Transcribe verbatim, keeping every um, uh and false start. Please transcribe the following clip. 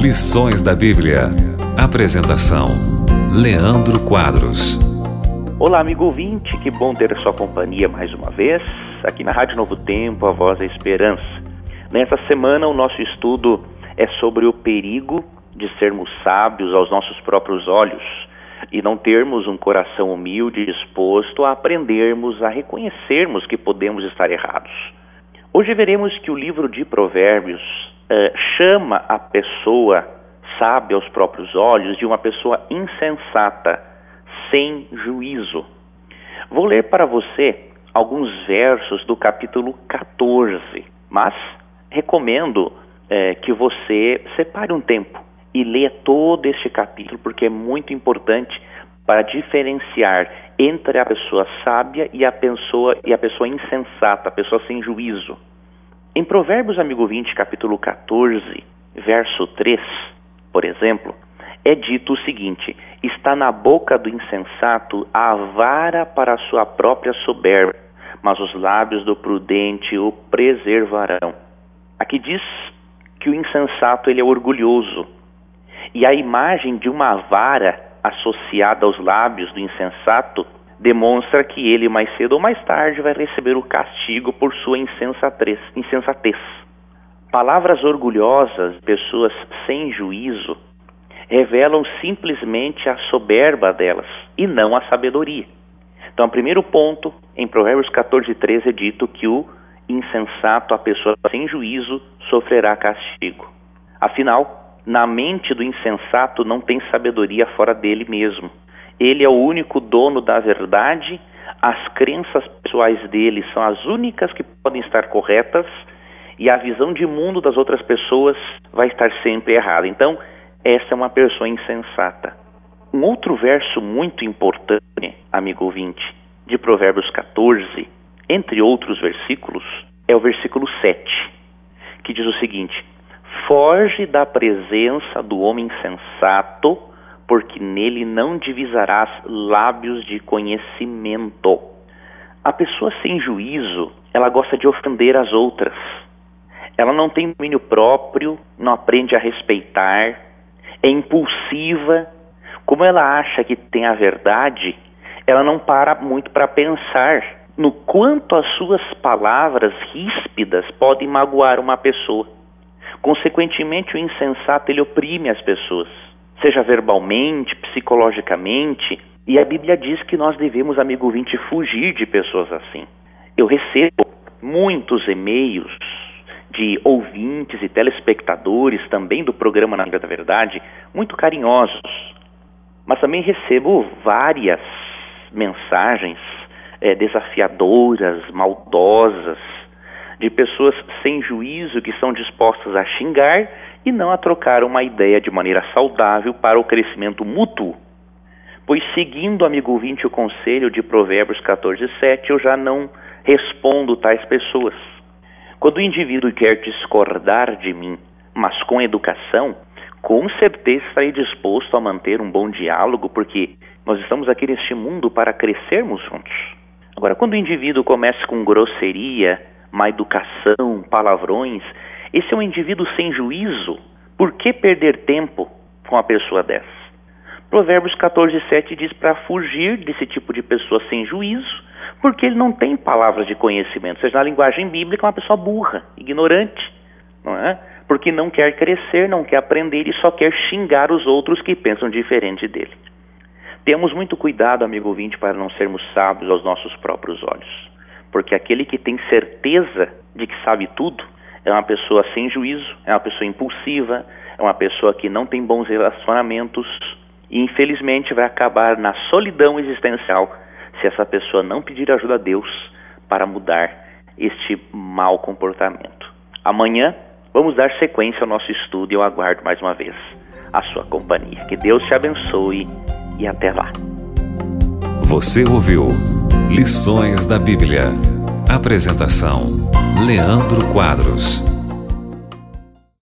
Lições da Bíblia. Apresentação: Leandro Quadros. Olá, amigo ouvinte, que bom ter a sua companhia mais uma vez, aqui na Rádio Novo Tempo, a Voz da Esperança. Nessa semana, o nosso estudo é sobre o perigo de sermos sábios aos nossos próprios olhos e não termos um coração humilde disposto a aprendermos, a reconhecermos que podemos estar errados. Hoje veremos que o livro de Provérbios eh, chama a pessoa sábia aos próprios olhos de uma pessoa insensata, sem juízo. Vou ler para você alguns versos do capítulo catorze, mas recomendo eh, que você separe um tempo e leia todo este capítulo, porque é muito importante para diferenciar entre a pessoa sábia e a pessoa, e a pessoa insensata, a pessoa sem juízo. Em Provérbios, amigo vinte, capítulo catorze, verso três, por exemplo, é dito o seguinte: está na boca do insensato a vara para a sua própria soberba, mas os lábios do prudente o preservarão. Aqui diz que o insensato ele é orgulhoso, e a imagem de uma vara associada aos lábios do insensato demonstra que ele mais cedo ou mais tarde vai receber o castigo por sua insensatez. insensatez. Palavras orgulhosas, pessoas sem juízo, revelam simplesmente a soberba delas e não a sabedoria. Então, o primeiro ponto, em Provérbios catorze, treze, é dito que o insensato, a pessoa sem juízo, sofrerá castigo. Afinal, na mente do insensato não tem sabedoria fora dele mesmo. Ele é o único dono da verdade, as crenças pessoais dele são as únicas que podem estar corretas e a visão de mundo das outras pessoas vai estar sempre errada. Então, essa é uma pessoa insensata. Um outro verso muito importante, amigo ouvinte, de Provérbios catorze, entre outros versículos, é o versículo sete, que diz o seguinte: foge da presença do homem insensato, porque nele não divisarás lábios de conhecimento. A pessoa sem juízo, ela gosta de ofender as outras. Ela não tem domínio próprio, não aprende a respeitar, é impulsiva. Como ela acha que tem a verdade, ela não para muito para pensar no quanto as suas palavras ríspidas podem magoar uma pessoa. Consequentemente, o insensato ele oprime as pessoas, seja verbalmente, psicologicamente, e a Bíblia diz que nós devemos, amigo ouvinte, fugir de pessoas assim. Eu recebo muitos e-mails de ouvintes e telespectadores também do programa Na Vida da Verdade, muito carinhosos, mas também recebo várias mensagens é, desafiadoras, maldosas, de pessoas sem juízo que são dispostas a xingar e não a trocar uma ideia de maneira saudável para o crescimento mútuo. Pois, seguindo, amigo ouvinte, o conselho de Provérbios catorze, sete, eu já não respondo tais pessoas. Quando o indivíduo quer discordar de mim, mas com educação, com certeza estarei disposto a manter um bom diálogo, porque nós estamos aqui neste mundo para crescermos juntos. Agora, quando o indivíduo começa com grosseria, má educação, palavrões, esse é um indivíduo sem juízo. Por que perder tempo com a pessoa dessa? Provérbios catorze, sete diz para fugir desse tipo de pessoa sem juízo, porque ele não tem palavras de conhecimento. Ou seja, na linguagem bíblica, é uma pessoa burra, ignorante, não é? Porque não quer crescer, não quer aprender e só quer xingar os outros que pensam diferente dele. Temos muito cuidado, amigo ouvinte, para não sermos sábios aos nossos próprios olhos. Porque aquele que tem certeza de que sabe tudo é uma pessoa sem juízo, é uma pessoa impulsiva, é uma pessoa que não tem bons relacionamentos e infelizmente vai acabar na solidão existencial se essa pessoa não pedir ajuda a Deus para mudar este mau comportamento. Amanhã vamos dar sequência ao nosso estudo e eu aguardo mais uma vez a sua companhia. Que Deus te abençoe e até lá. Você ouviu Lições da Bíblia. Apresentação: Leandro Quadros.